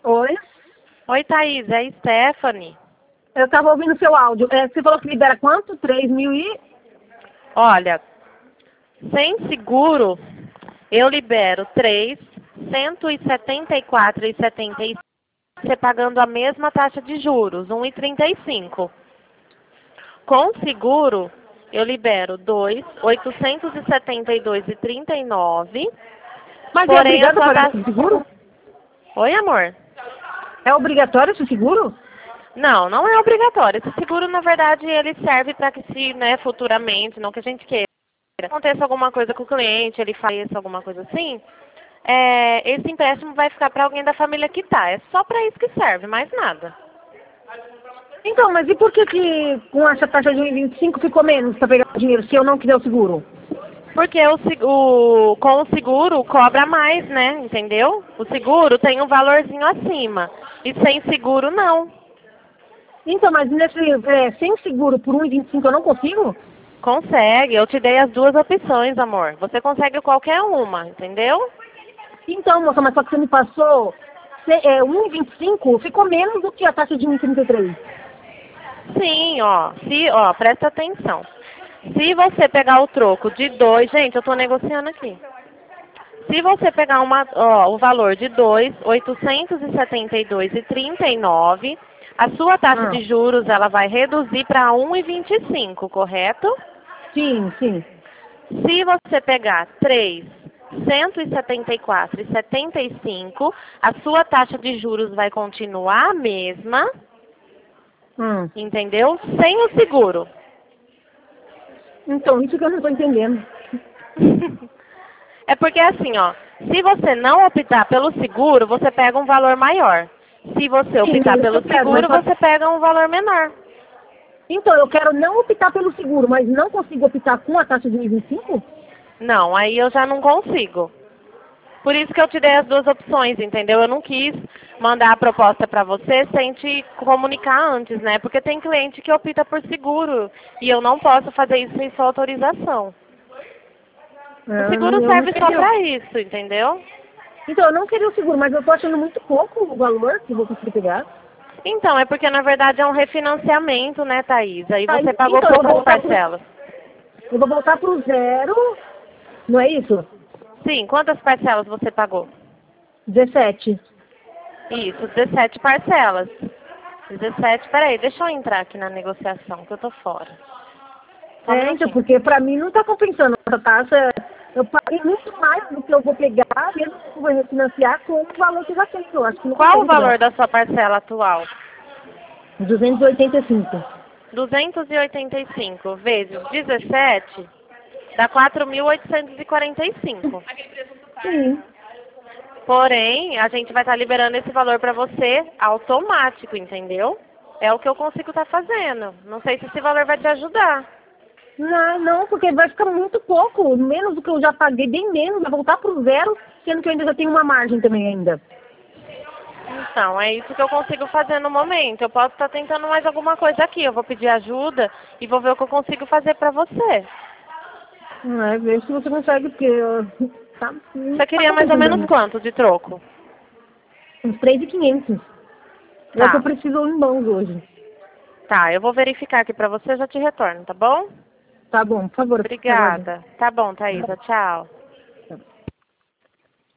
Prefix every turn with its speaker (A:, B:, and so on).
A: Oi?
B: Oi, Thaís, é a Stephanie.
A: Eu tava ouvindo seu áudio. Você falou que libera quanto? 3.000 e...
B: Olha, sem seguro, eu libero 174,75, você pagando a mesma taxa de juros, 1,35. Com seguro, eu libero 872,39.
A: Mas é
B: Porém, a
A: obrigado a
B: sua
A: pagar
B: taxa...
A: esse seguro?
B: Oi, amor?
A: É obrigatório esse seguro?
B: Não, não é obrigatório. Esse seguro, na verdade, ele serve para que se, né, futuramente, não que a gente queira, aconteça alguma coisa com o cliente, ele faleça, alguma coisa assim, esse empréstimo vai ficar para alguém da família quitar. É só para isso que serve, mais nada.
A: Então, mas e por que com essa taxa de 1,25 ficou menos para pegar o dinheiro se eu não quiser o seguro?
B: Porque com o seguro cobra mais, né? Entendeu? O seguro tem um valorzinho acima. E sem seguro, não.
A: Então, mas sem seguro por 1,25 eu não consigo?
B: Consegue. Eu te dei as duas opções, amor. Você consegue qualquer uma, entendeu?
A: Então, moça, mas só que você me passou 1,25, ficou menos do que a taxa de 1,33.
B: Sim, ó, presta atenção. Se você pegar o troco de 2, gente, eu tô negociando aqui. Se você pegar o valor de 2.872,39, a sua taxa de juros ela vai reduzir para 1,25, correto?
A: Sim, sim.
B: Se você pegar 3.174,75, a sua taxa de juros vai continuar a mesma, entendeu? Sem o seguro.
A: Então, isso que eu não estou entendendo.
B: É porque assim, ó, se você não optar pelo seguro, você pega um valor maior. Se você optar pelo seguro, você pega um valor menor.
A: Então, eu quero não optar pelo seguro, mas não consigo optar com a taxa de 1,25?
B: Não, aí eu já não consigo. Por isso que eu te dei as duas opções, entendeu? Eu não quis mandar a proposta para você sem te comunicar antes, né? Porque tem cliente que opta por seguro e eu não posso fazer isso sem sua autorização. O seguro serve só para isso, entendeu?
A: Então, eu não queria o seguro, mas eu tô achando muito pouco o valor que vou conseguir pegar.
B: Então, é porque na verdade é um refinanciamento, né, Thaís? Aí você
A: Então,
B: pagou quantas parcelas?
A: Eu vou voltar pro zero, não é isso?
B: Sim, quantas parcelas você pagou?
A: 17.
B: Isso, 17 parcelas. 17, peraí, deixa eu entrar aqui na negociação, que eu tô fora.
A: Então, porque pra mim não tá compensando essa taxa. Eu paguei muito mais do que eu vou pegar, mesmo que eu vou refinanciar com o valor que eu já tenho. Eu acho que não
B: Qual o valor da sua parcela atual?
A: 285.
B: 285 vezes 17 dá 4.845.
A: Sim.
B: Porém, a gente vai estar liberando esse valor para você automático, entendeu? É o que eu consigo estar fazendo. Não sei se esse valor vai te ajudar.
A: Não, porque vai ficar muito pouco, menos do que eu já paguei, bem menos, vai voltar pro zero, sendo que eu ainda já tenho uma margem também ainda.
B: Então, é isso que eu consigo fazer no momento. Eu posso estar tentando mais alguma coisa aqui. Eu vou pedir ajuda e vou ver o que eu consigo fazer para você.
A: Ver se você consegue, porque
B: Você queria mais ou menos quanto de troco?
A: Uns 3.500. É o que eu preciso em mãos hoje.
B: Tá, eu vou verificar aqui pra você e já te retorno, tá bom?
A: Tá bom, por favor.
B: Obrigada. Tá bom, Thaísa. Tchau.